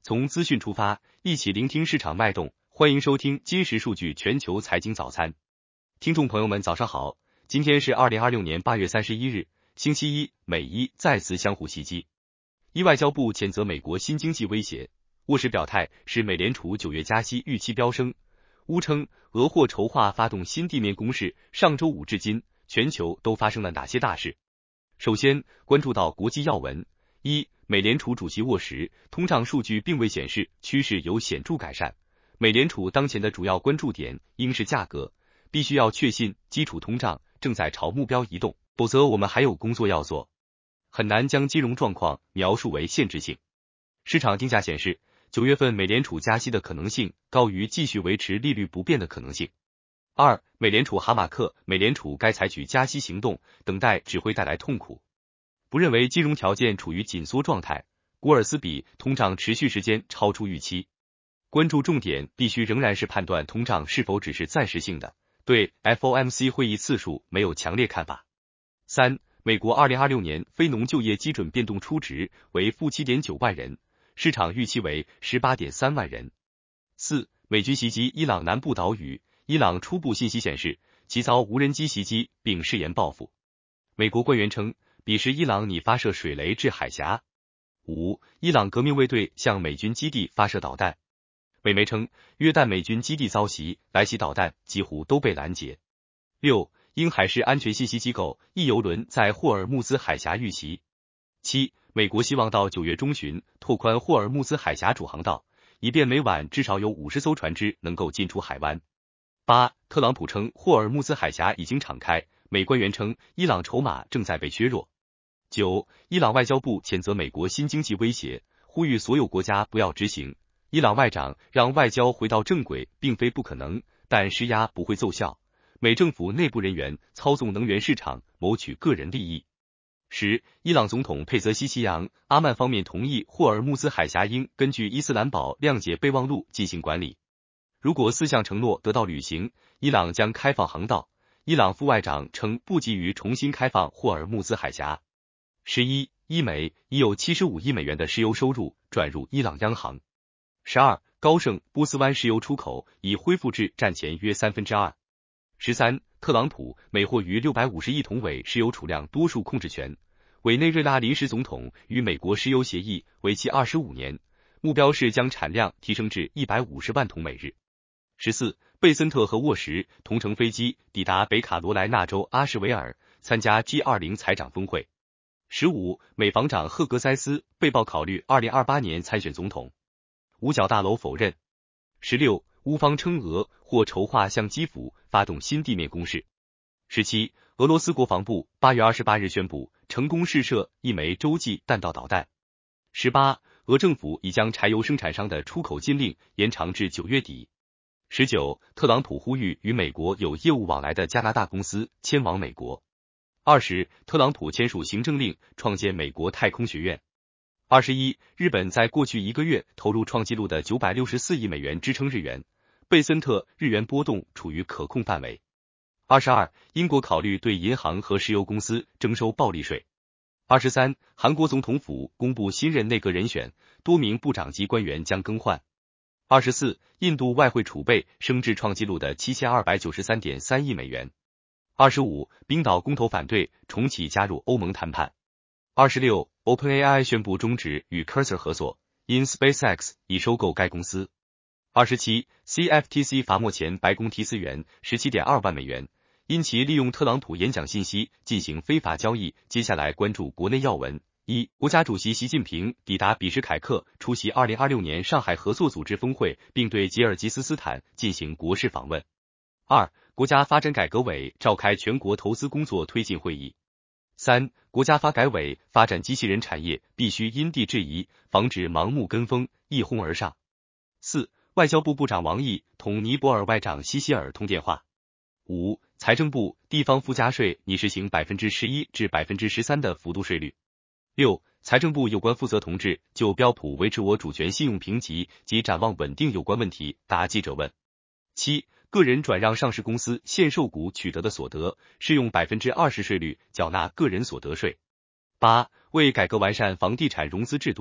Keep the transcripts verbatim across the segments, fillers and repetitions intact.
从资讯出发，一起聆听市场脉动。欢迎收听今时数据全球财经早餐。听众朋友们早上好，今天是二零二六年八月三十一日，星期一，美伊再次相互袭击。一外交部谴责美国新经济威胁，沃时表态是美联储九月加息预期飙升。乌称俄或筹划发动新地面攻势。上周五至今，全球都发生了哪些大事？首先关注到国际要闻。一、美联储主席沃时，通胀数据并未显示趋势有显著改善。美联储当前的主要关注点应是价格，必须要确信基础通胀正在朝目标移动，否则我们还有工作要做。很难将金融状况描述为限制性。市场定价显示，九月份美联储加息的可能性高于继续维持利率不变的可能性。二、美联储哈马克，美联储该采取加息行动，等待只会带来痛苦。不认为金融条件处于紧缩状态。古尔斯比，通胀持续时间超出预期。关注重点必须仍然是判断通胀是否只是暂时性的，对 F O M C 会议次数没有强烈看法。三、美国二零二六年非农就业基准变动初值为负 七点九万人，市场预期为 十八点三万人。四、美军袭击伊朗南部岛屿，伊朗初步信息显示其遭无人机袭击并誓言报复。美国官员称，彼时伊朗拟发射水雷至海峡。五、伊朗革命卫队向美军基地发射导弹。美媒称，约旦美军基地遭袭，来袭导弹几乎都被拦截。六、英海事安全信息机构一油轮在霍尔木兹海峡遇袭。七、美国希望到九月中旬拓宽霍尔木兹海峡主航道，以便每晚至少有五十艘船只能够进出海湾。八、特朗普称霍尔木兹海峡已经敞开，美官员称伊朗筹码正在被削弱。九、伊朗外交部谴责美国新经济威胁，呼吁所有国家不要执行。伊朗外长让外交回到正轨并非不可能，但施压不会奏效。美政府内部人员操纵能源市场，谋取个人利益。十、伊朗总统佩泽西奇扬，阿曼方面同意霍尔木兹海峡应根据伊斯兰堡谅解备忘录进行管理。如果四项承诺得到履行，伊朗将开放航道。伊朗副外长称不急于重新开放霍尔木兹海峡。十一、伊美已有七十五亿美元的石油收入转入伊朗央行。十二、高盛波斯湾石油出口已恢复至战前约三分之二。十三、特朗普美获逾六百五十亿桶委石油储量多数控制权。委内瑞拉临时总统与美国石油协议为期二十五年，目标是将产量提升至一百五十万桶每日。十四、贝森特和沃什同乘飞机抵达北卡罗来纳州阿什维尔，参加 G 二十 财长峰会。十五、美防长赫格塞斯被曝考虑二零二八年参选总统。五角大楼否认。十六、乌方称俄或筹划向基辅发动新地面攻势。十七、俄罗斯国防部八月二十八日宣布成功试射一枚洲际弹道导弹。十八、俄政府已将柴油生产商的出口禁令延长至九月底。十九、特朗普呼吁与美国有业务往来的加拿大公司迁往美国。二十、特朗普签署行政令创建美国太空学院。二十一、日本在过去一个月投入创纪录的九百六十四亿美元支撑日元，贝森特日元波动处于可控范围。二十二、英国考虑对银行和石油公司征收暴利税。二十三、韩国总统府公布新任内阁人选，多名部长级官员将更换。二十四、印度外汇储备升至创纪录的七千二百九十三点三亿美元。二十五、冰岛公投反对重启加入欧盟谈判。二十六、OpenAI 宣布终止与 Cursor 合作，因 SpaceX 已收购该公司。二十七、C F T C 罚没前白宫提词员 十七点二万美元，因其利用特朗普演讲信息进行非法交易。接下来关注国内要闻。一、国家主席习近平抵达比什凯克，出席二零二六年上海合作组织峰会，并对吉尔吉斯斯坦进行国事访问。二、国家发展改革委召开全国投资工作推进会议。三、国家发改委发展机器人产业必须因地制宜，防止盲目跟风，一哄而上。四、外交部部长王毅同尼泊尔外长西希尔通电话。五、财政部地方附加税拟实行 百分之十一 至 百分之十三 的幅度税率。六、财政部有关负责同志就标普维持我主权信用评级及展望稳定有关问题答记者问。七、个人转让上市公司限售股取得的所得，适用 百分之二十 税率缴纳个人所得税。八、为改革完善房地产融资制度，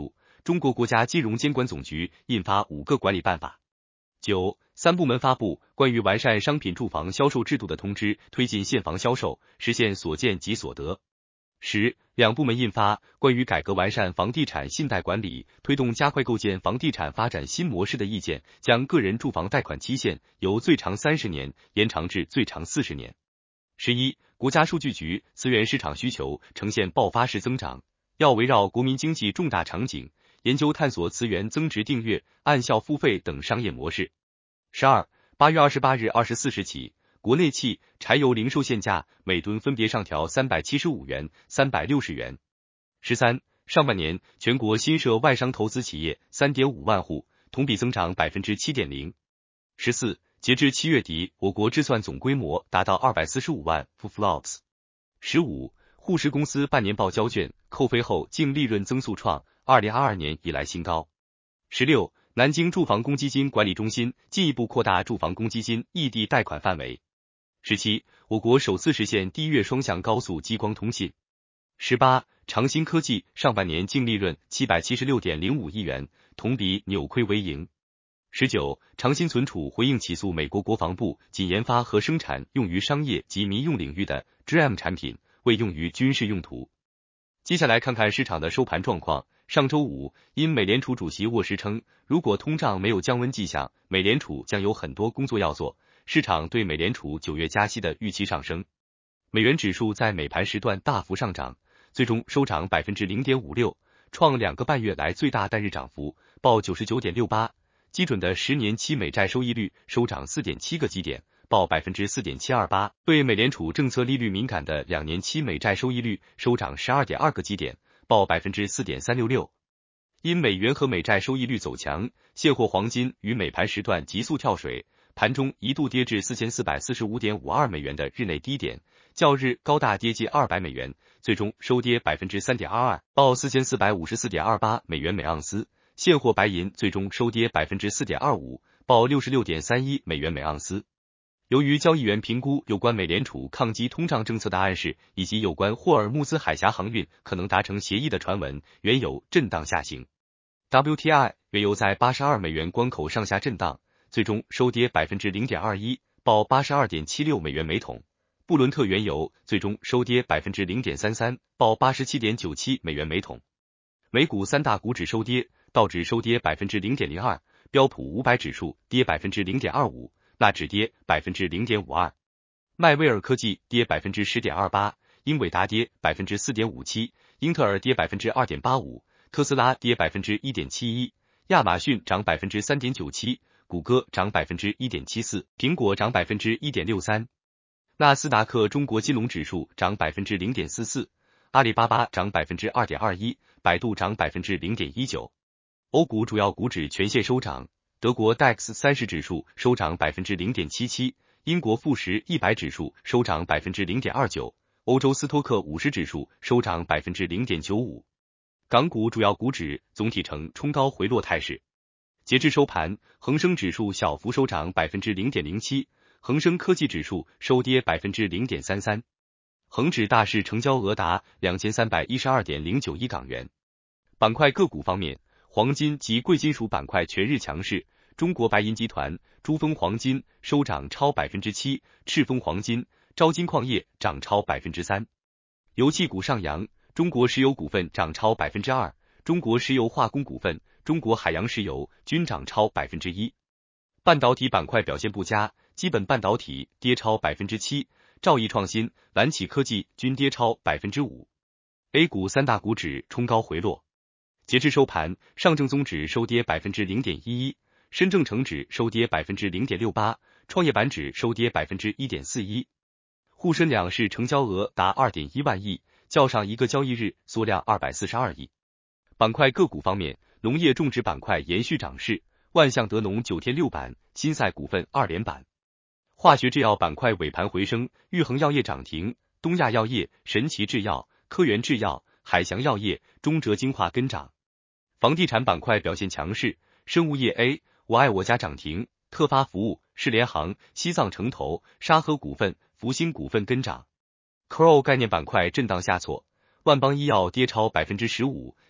中国国家金融监管总局印发五个管理办法。九、三部门发布关于完善商品住房销售制度的通知，推进现房销售，实现所见即所得。十、两部门印发关于改革完善房地产信贷管理，推动加快构建房地产发展新模式的意见，将个人住房贷款期限由最长三十年延长至最长四十年。十一、国家数据局资源市场需求呈现爆发式增长，要围绕国民经济重大场景，研究探索资源增值订阅、按效付费等商业模式。十二、八月二十八日二十四时起，国内汽、柴油零售限价每吨分别上调三百七十五元、三百六十元。十三、上半年全国新设外商投资企业 三点五万户，同比增长 百分之七点零。十四、截至七月底，我国智算总规模达到二百四十五万 F L O P S。十五、沪市公司半年报交卷扣非后净利润增速创二零二二年以来新高。十六、南京住房公积金管理中心进一步扩大住房公积金异地贷款范围。十七、我国首次实现低月双向高速激光通信。十八、长鑫科技上半年净利润 七百七十六点零五亿元，同比扭亏为盈。十九、长鑫存储回应起诉美国国防部，仅研发和生产用于商业及民用领域的 G M 产品，未用于军事用途。接下来看看市场的收盘状况。上周五，因美联储主席沃什称，如果通胀没有降温迹象，美联储将有很多工作要做，市场对美联储九月加息的预期上升。美元指数在美盘时段大幅上涨，最终收涨 百分之零点五六， 创两个半月来最大单日涨幅，报 九十九点六八。基准的十年期美债收益率收涨 四点七个基点，报 百分之四点七二八。对美联储政策利率敏感的两年期美债收益率收涨 十二点二个基点，报 百分之四点三六六。因美元和美债收益率走强，现货黄金于美盘时段急速跳水，盘中一度跌至 四千四百四十五点五二美元的日内低点，较日高大跌近二百美元，最终收跌 百分之三点二二， 报 四千四百五十四点二八美元每盎司。现货白银最终收跌 百分之四点二五， 报 六十六点三一美元每盎司。由于交易员评估有关美联储抗击通胀政策的暗示，以及有关霍尔木兹海峡航运可能达成协议的传闻，原油震荡下行。W T I 原油在八十二美元关口上下震荡，最终收跌 百分之零点二一， 报 八十二点七六美元每桶。布伦特原油最终收跌 百分之零点三三， 报 八十七点九七美元每桶。美股三大股指收跌，道指收跌 百分之零点零二， 标普五百指数跌 百分之零点二五， 纳指跌 百分之零点五二。迈威尔科技跌 百分之十点二八， 英伟达跌 百分之四点五七， 英特尔跌 百分之二点八五， 特斯拉跌 百分之一点七一， 亚马逊涨 百分之三点九七， 谷歌涨 百分之一点七四， 苹果涨 百分之一点六三。纳斯达克中国金融指数涨 百分之零点四四， 阿里巴巴涨 百分之二点二一， 百度涨 百分之零点一九。欧股主要股指全线收涨，德国 D A X 三十指数收涨 百分之零点七七， 英国富时一百指数收涨 百分之零点二九， 欧洲斯托克五十指数收涨 百分之零点九五。港股主要股指总体呈冲高回落态势。截至收盘，恒生指数小幅收涨 百分之零点零七， 恒生科技指数收跌 百分之零点三三。恒指大市成交额达 两千三百一十二点零九亿港元。板块个股方面，黄金及贵金属板块全日强势，中国白银集团、珠峰黄金收涨超 百分之七， 赤峰黄金、招金矿业涨超 百分之三。油气股上扬，中国石油股份涨超 百分之二， 中国石油化工股份、中国海洋石油均涨超 百分之一。半导体板块表现不佳，基本半导体跌超 百分之七， 兆易创新、蓝启科技均跌超 百分之五。A 股三大股指冲高回落。截至收盘，上证综指收跌 百分之零点一一， 深证成指收跌 百分之零点六八， 创业板指收跌 百分之一点四一。沪深两市成交额达 二点一万亿，较上一个交易日缩量二百四十二亿。板块个股方面，农业种植板块延续涨势，万象德农九天六板，新赛股份二连板。化学制药板块尾盘回升，玉衡药业涨停，东亚药业、神奇制药、科源制药、海翔药业、中哲精化跟涨。房地产板块表现强势，生物业 A 我爱我家涨停，特发服务、世联航、西藏城投、沙河股份、福星股份跟涨。Crow 概念板块震荡下挫，万邦医药跌超 百分之十五，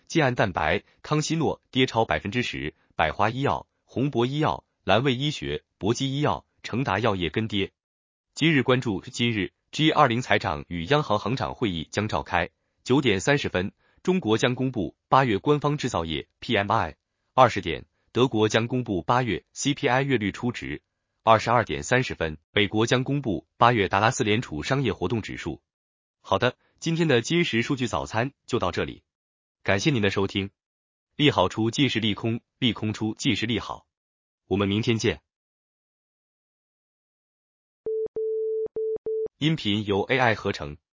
健安蛋白、康希诺跌超百分之十，百华医药、宏博医药、蓝卫医学、博基医药、成达药业跟跌。今日关注，今日 G 二十 财长与央行行长会议将召开。九点三十分，中国将公布八月官方制造业 P M I。二十点，德国将公布八月 C P I 月率初值。二十二点三十分，美国将公布八月达拉斯联储商业活动指数。好的，今天的今时数据早餐就到这里，感谢您的收听。利好出尽是利空，利空出尽是利好。我们明天见。音频由 A I 合成。